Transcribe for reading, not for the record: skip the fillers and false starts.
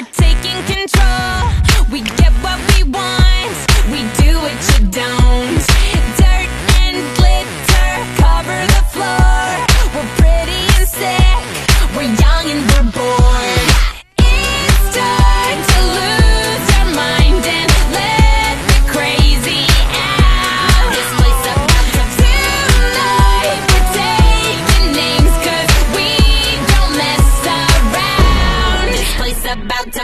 we're taking control. We get what we want, we do what you don't.